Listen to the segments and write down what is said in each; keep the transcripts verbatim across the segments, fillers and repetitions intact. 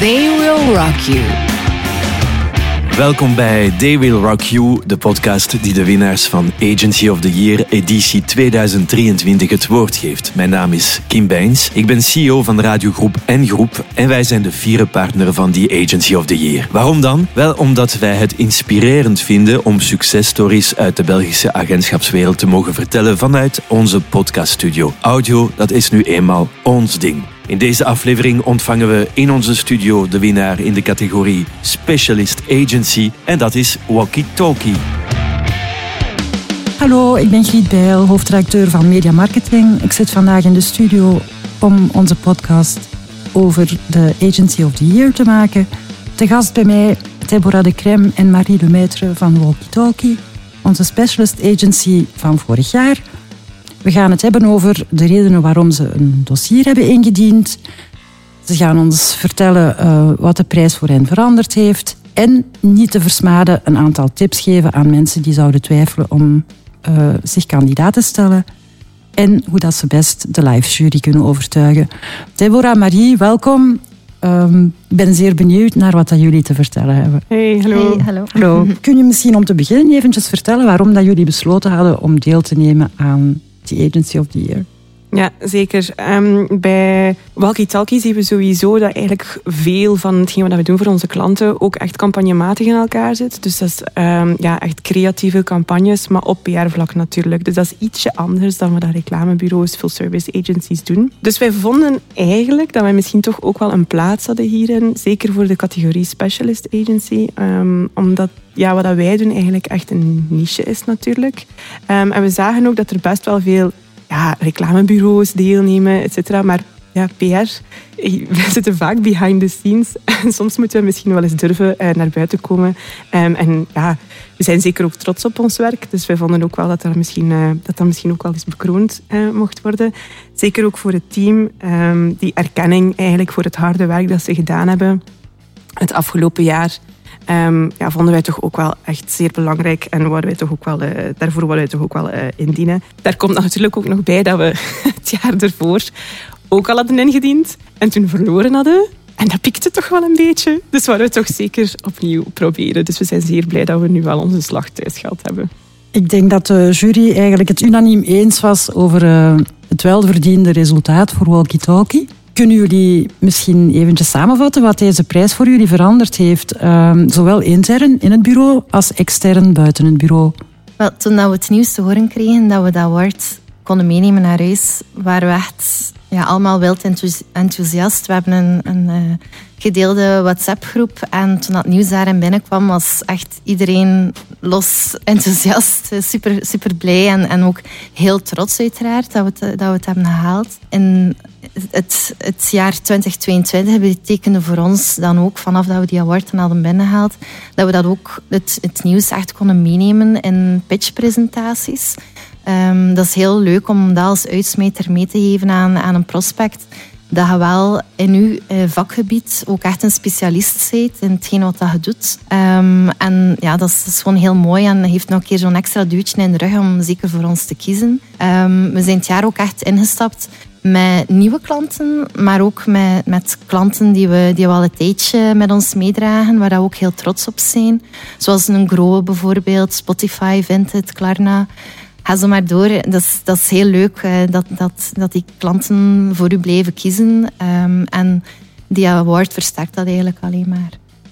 They Will Rock You. Welkom bij They Will Rock You, de podcast die de winnaars van Agency of the Year editie tweeduizend drieëntwintig het woord geeft. Mijn naam is Kim Bijns, ik ben C E O van de radiogroep N Groep en wij zijn de vierde partner van die Agency of the Year. Waarom dan? Wel omdat wij het inspirerend vinden om successtories uit de Belgische agentschapswereld te mogen vertellen vanuit onze podcaststudio. Audio, dat is nu eenmaal ons ding. In deze aflevering ontvangen we in onze studio de winnaar in de categorie Specialist Agency en dat is Walkie Talkie. Hallo, ik ben Griet Bijl, hoofdredacteur van Media Marketing. Ik zit vandaag in de studio om onze podcast over de Agency of the Year te maken. Te gast bij mij Deborah de Crème en Marie Lemaitre van Walkie Talkie, onze Specialist Agency van vorig jaar. We gaan het hebben over de redenen waarom ze een dossier hebben ingediend. Ze gaan ons vertellen uh, wat de prijs voor hen veranderd heeft. En niet te versmaden een aantal tips geven aan mensen die zouden twijfelen om uh, zich kandidaat te stellen. En hoe dat ze best de live jury kunnen overtuigen. Deborah, Marie, welkom. Um, ik ben zeer benieuwd naar wat dat jullie te vertellen hebben. Hey, hallo. Hey, hallo. hallo. Kun je misschien om te beginnen eventjes vertellen waarom dat jullie besloten hadden om deel te nemen aan die Agency of the Year? Ja, zeker. Um, bij Walkie Talkie zien we sowieso dat eigenlijk veel van hetgeen wat we doen voor onze klanten ook echt campagnematig in elkaar zit. Dus dat is um, ja, echt creatieve campagnes, maar op P R-vlak natuurlijk. Dus dat is ietsje anders dan wat reclamebureaus, full-service agencies doen. Dus wij vonden eigenlijk dat wij misschien toch ook wel een plaats hadden hierin, zeker voor de categorie Specialist Agency, um, omdat ja, wat wij doen eigenlijk echt een niche is natuurlijk. Um, en we zagen ook dat er best wel veel ja, reclamebureaus deelnemen, et cetera. Maar ja, P R, we zitten vaak behind the scenes. En soms moeten we misschien wel eens durven uh, naar buiten komen. Um, en ja, we zijn zeker ook trots op ons werk. Dus wij vonden ook wel dat dat misschien, uh, dat, dat misschien ook wel eens bekroond uh, mocht worden. Zeker ook voor het team. Um, die erkenning eigenlijk voor het harde werk dat ze gedaan hebben het afgelopen jaar. Um, ja, vonden wij toch ook wel echt zeer belangrijk en wouden wij toch ook wel, uh, daarvoor wouden wij toch ook wel uh, indienen. Daar komt natuurlijk ook nog bij dat we het jaar ervoor ook al hadden ingediend en toen verloren hadden. En dat pikte toch wel een beetje. Dus wouden we toch zeker opnieuw proberen. Dus we zijn zeer blij dat we nu wel onze slag thuis gehad hebben. Ik denk dat de jury eigenlijk het unaniem eens was over uh, het welverdiende resultaat voor Walkie Talkie. Kunnen jullie misschien eventjes samenvatten wat deze prijs voor jullie veranderd heeft? Uh, zowel intern in het bureau als extern buiten het bureau. Wel, toen we het nieuws te horen kregen dat we dat award konden meenemen naar huis, waren we echt ja, allemaal wild enthousiast. We hebben een, een uh, gedeelde WhatsApp-groep en toen dat nieuws daarin binnenkwam, was echt iedereen los enthousiast. Super, super blij en, en ook heel trots uiteraard dat we het, dat we het hebben gehaald. En het, het jaar twintig tweeëntwintig betekende voor ons dan ook, vanaf dat we die award hadden binnengehaald, dat we dat ook het, het nieuws echt konden meenemen in pitchpresentaties. Um, dat is heel leuk om dat als uitsmijter mee te geven aan, aan een prospect. Dat je wel in je uh, vakgebied ook echt een specialist bent in hetgeen wat dat je doet. Um, en ja, dat is, dat is gewoon heel mooi en heeft nog een keer zo'n extra duwtje in de rug om zeker voor ons te kiezen. Um, we zijn het jaar ook echt ingestapt met nieuwe klanten, maar ook met, met klanten die we, die we al een tijdje met ons meedragen, waar we ook heel trots op zijn. Zoals een Growe bijvoorbeeld, Spotify, Vinted, Klarna. Ga zo maar door. Dat is, dat is heel leuk uh, dat, dat, dat die klanten voor u blijven kiezen. Um, en die award versterkt dat eigenlijk alleen maar.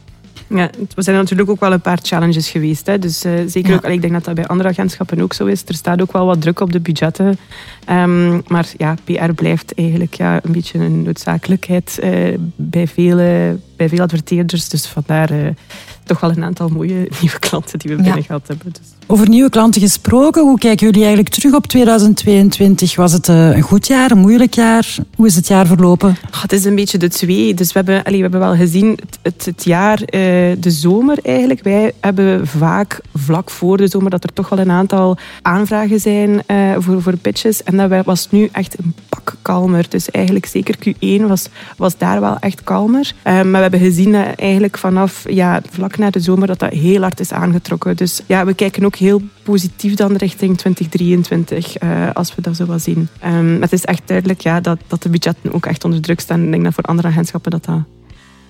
Ja, er zijn natuurlijk ook wel een paar challenges geweest. Hè. Dus uh, zeker ja. ook, ik denk dat dat bij andere agentschappen ook zo is. Er staat ook wel wat druk op de budgetten. Um, maar ja, P R blijft eigenlijk ja, een beetje een noodzakelijkheid uh, bij, vele, bij veel adverteerders. Dus vandaar uh, toch wel een aantal mooie nieuwe klanten die we binnen gehad ja. hebben. Dus. Over nieuwe klanten gesproken, hoe kijken jullie eigenlijk terug op tweeduizend tweeëntwintig? Was het een goed jaar, een moeilijk jaar? Hoe is het jaar verlopen? Oh, het is een beetje de twee. Dus we hebben, allee, we hebben wel gezien, het, het, het jaar, uh, de zomer eigenlijk. Wij hebben vaak vlak voor de zomer dat er toch wel een aantal aanvragen zijn uh, voor, voor pitches. En dat was nu echt een pak kalmer. Dus eigenlijk zeker Q één was, was daar wel echt kalmer. Uh, maar we hebben gezien dat eigenlijk vanaf ja, vlak na de zomer dat dat heel hard is aangetrokken. Dus ja, we kijken ook heel positief dan richting twintig drieëntwintig, uh, als we dat zo wel zien. Um, het is echt duidelijk ja, dat, dat de budgetten ook echt onder druk staan. Ik denk dat voor andere agentschappen dat dat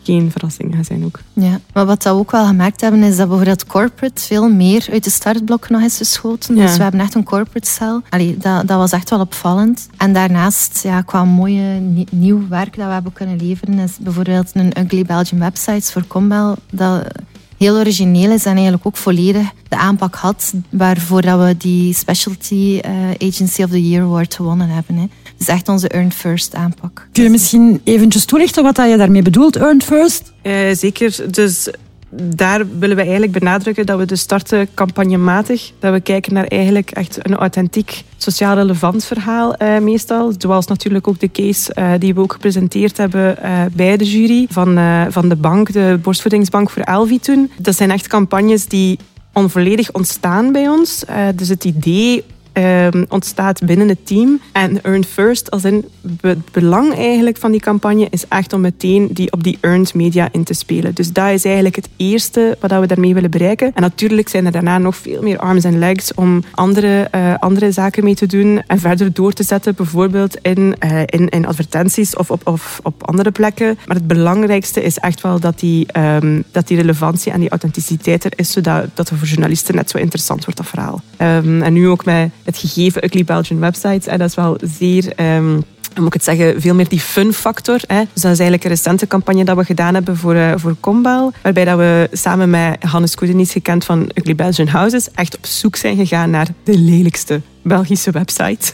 geen verrassing gaat zijn ook. Ja, maar wat we ook wel gemerkt hebben, is dat bijvoorbeeld corporate veel meer uit de startblok nog is geschoten. Ja. Dus we hebben echt een corporate cel. Allee, dat, dat was echt wel opvallend. En daarnaast, ja, qua mooie nie- nieuw werk dat we hebben kunnen leveren, is bijvoorbeeld een Ugly Belgian Websites voor Combel, dat heel origineel is en eigenlijk ook volledig de aanpak had waarvoor dat we die Specialty uh, Agency of the Year Award gewonnen hebben. Hè. Dus echt onze Earned First aanpak. Kun je misschien eventjes toelichten wat je daarmee bedoelt, Earned First? Uh, zeker, dus daar willen we eigenlijk benadrukken dat we dus starten campagnematig. Dat we kijken naar eigenlijk echt een authentiek, sociaal relevant verhaal uh, meestal. Zoals natuurlijk ook de case uh, die we ook gepresenteerd hebben uh, bij de jury van, uh, van de bank, de borstvoedingsbank voor Elvi toen. Dat zijn echt campagnes die onvolledig ontstaan bij ons. Uh, dus het idee Um, ontstaat binnen het team. En Earned First, als in het belang eigenlijk van die campagne, is echt om meteen die, op die earned media in te spelen. Dus dat is eigenlijk het eerste wat we daarmee willen bereiken. En natuurlijk zijn er daarna nog veel meer arms en legs om andere, uh, andere zaken mee te doen en verder door te zetten, bijvoorbeeld in, uh, in, in advertenties of op, of op andere plekken. Maar het belangrijkste is echt wel dat die, um, dat die relevantie en die authenticiteit er is, zodat dat het voor journalisten net zo interessant wordt, dat verhaal. Um, en nu ook met het gegeven Ugly Belgian Websites. En dat is wel zeer, um, hoe moet ik het zeggen, veel meer die fun factor. Hè. Dus dat is eigenlijk een recente campagne dat we gedaan hebben voor, uh, voor Combel. Waarbij dat we samen met Hannes Koedenis, gekend van Ugly Belgian Houses, echt op zoek zijn gegaan naar de lelijkste Belgische website.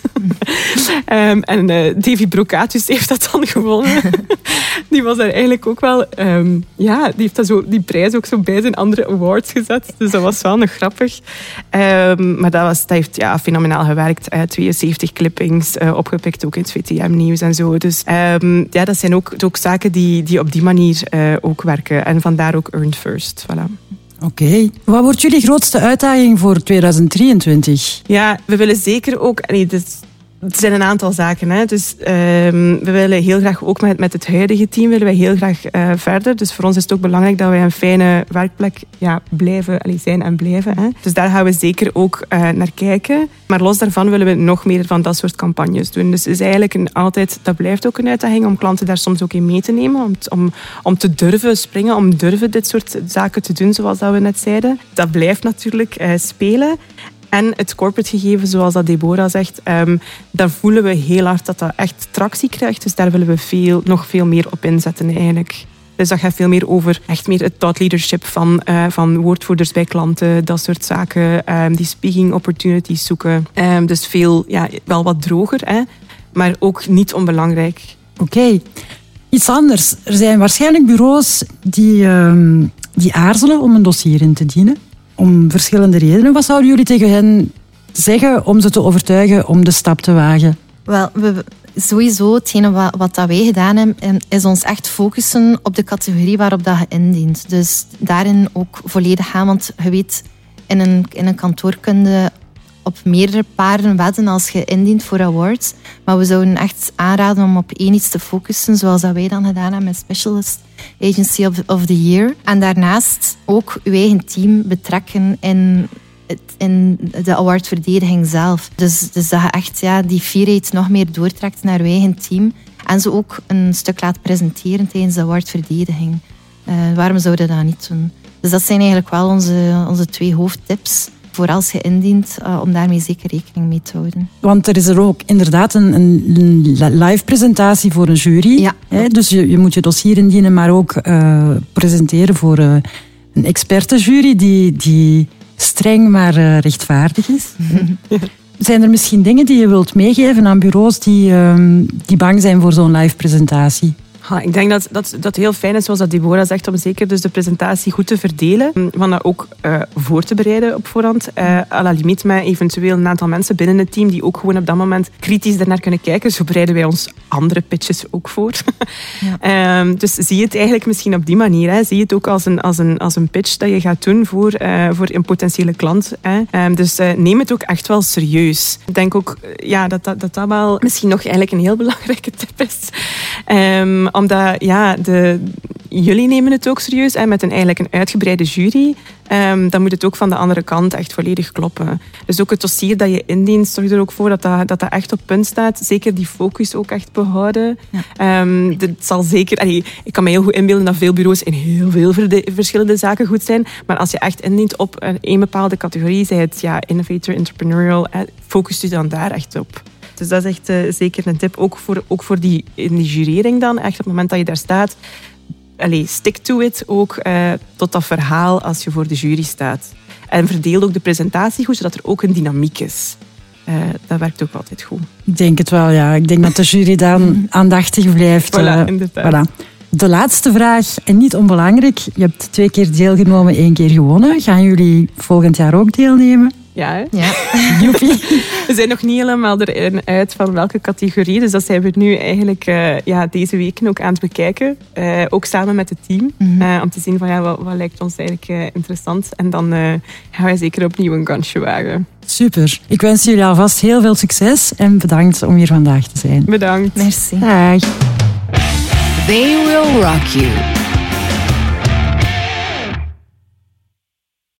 um, en uh, Davy Brocatus heeft dat dan gewonnen. Die was daar eigenlijk ook wel... Um, ja, die heeft dat zo, die prijs ook zo bij zijn andere awards gezet. Dus dat was wel nog grappig. Um, maar dat, was, dat heeft ja, fenomenaal gewerkt. Uh, tweeënzeventig clippings uh, opgepikt, ook in het V T M-nieuws en zo. Dus um, ja, dat zijn ook, ook zaken die, die op die manier uh, ook werken. En vandaar ook Earned First. Voilà. Oké. Okay. Wat wordt jullie grootste uitdaging voor tweeduizend drieëntwintig? Ja, we willen zeker ook... Nee, dus, er zijn een aantal zaken. Hè. Dus, um, we willen heel graag, ook met, met het huidige team, willen wij heel graag uh, verder. Dus voor ons is het ook belangrijk dat wij een fijne werkplek ja, blijven allee, zijn en blijven. Hè. Dus daar gaan we zeker ook uh, naar kijken. Maar los daarvan willen we nog meer van dat soort campagnes doen. Dus is eigenlijk een, altijd, dat blijft ook een uitdaging om klanten daar soms ook in mee te nemen. Om, om, om te durven springen, om durven dit soort zaken te doen, zoals dat we net zeiden. Dat blijft natuurlijk uh, spelen. En het corporate gegeven, zoals dat Deborah zegt, um, daar voelen we heel hard dat dat echt tractie krijgt. Dus daar willen we veel, nog veel meer op inzetten eigenlijk. Dus dat gaat veel meer over echt meer het thought leadership van, uh, van woordvoerders bij klanten, dat soort zaken. Um, die speaking opportunities zoeken. Um, dus veel, ja, wel wat droger, hè, maar ook niet onbelangrijk. Oké. Okay. Iets anders. Er zijn waarschijnlijk bureaus die, um, die aarzelen om een dossier in te dienen. Om verschillende redenen. Wat zouden jullie tegen hen zeggen om ze te overtuigen om de stap te wagen? Wel, we, sowieso hetgene wat, wat dat wij gedaan hebben, is ons echt focussen op de categorie waarop dat je indient. Dus daarin ook volledig gaan, want je weet, in een, in een kantoor kun je op meerdere paarden wedden als je indient voor awards. Maar we zouden echt aanraden om op één iets te focussen, zoals dat wij dan gedaan hebben met Specialist Agency of, of the Year. En daarnaast ook je eigen team betrekken in, in de awardverdediging zelf. Dus, dus dat je echt ja, die fierheid nog meer doortrekt naar je eigen team. En ze ook een stuk laat presenteren tijdens de awardverdediging. Uh, waarom zouden we dat niet doen? Dus dat zijn eigenlijk wel onze, onze twee hoofdtips voor als je indient, uh, om daarmee zeker rekening mee te houden. Want er is er ook inderdaad een, een live presentatie voor een jury. Ja. Hè? Dus je, je moet je dossier indienen, maar ook uh, presenteren voor uh, een expertenjury die, die streng maar uh, rechtvaardig is. Zijn er misschien dingen die je wilt meegeven aan bureaus die, uh, die bang zijn voor zo'n live presentatie? Ha, ik denk dat, dat dat heel fijn is, zoals dat Deborah zegt, om zeker dus de presentatie goed te verdelen. Van dat ook uh, voor te bereiden op voorhand. Uh, à la limiet met eventueel een aantal mensen binnen het team die ook gewoon op dat moment kritisch daarnaar kunnen kijken. Zo bereiden wij ons andere pitches ook voor. Ja. um, dus zie het eigenlijk misschien op die manier. Hè. Zie het ook als een, als een, als een pitch dat je gaat doen voor, uh, voor een potentiële klant. Hè. Um, dus uh, neem het ook echt wel serieus. Ik denk ook uh, ja, dat, dat, dat dat wel misschien nog eigenlijk een heel belangrijke tip is. Um, omdat ja, de, jullie nemen het ook serieus en met een, eigenlijk een uitgebreide jury, um, dan moet het ook van de andere kant echt volledig kloppen. Dus ook het dossier dat je indient, zorg er ook voor dat dat, dat, dat echt op punt staat. Zeker die focus ook echt behouden. Ja. Um, dit zal zeker, allee, ik kan me heel goed inbeelden dat veel bureaus in heel veel verschillende zaken goed zijn, maar als je echt indient op een, een bepaalde categorie, zij het ja, innovator, entrepreneurial, focus je dan daar echt op. Dus dat is echt uh, zeker een tip, ook voor, ook voor die, in die jurering dan. Echt op het moment dat je daar staat, allez, stick to it ook uh, tot dat verhaal als je voor de jury staat. En verdeel ook de presentatie goed, zodat er ook een dynamiek is. Uh, dat werkt ook altijd goed. Ik denk het wel, ja. Ik denk dat de jury dan aandachtig blijft. Voilà, uh, inderdaad. Voilà. De laatste vraag, en niet onbelangrijk. Je hebt twee keer deelgenomen, één keer gewonnen. Gaan jullie volgend jaar ook deelnemen? Ja, hè? Ja. We zijn nog niet helemaal erin uit van welke categorie. Dus dat zijn we nu eigenlijk uh, ja, deze weken ook aan het bekijken. Uh, ook samen met het team. Mm-hmm. Uh, om te zien van ja, wat, wat lijkt ons eigenlijk uh, interessant. En dan uh, gaan wij zeker opnieuw een kansje wagen. Super. Ik wens jullie alvast heel veel succes. En bedankt om hier vandaag te zijn. Bedankt. Merci. Dag. They will rock you.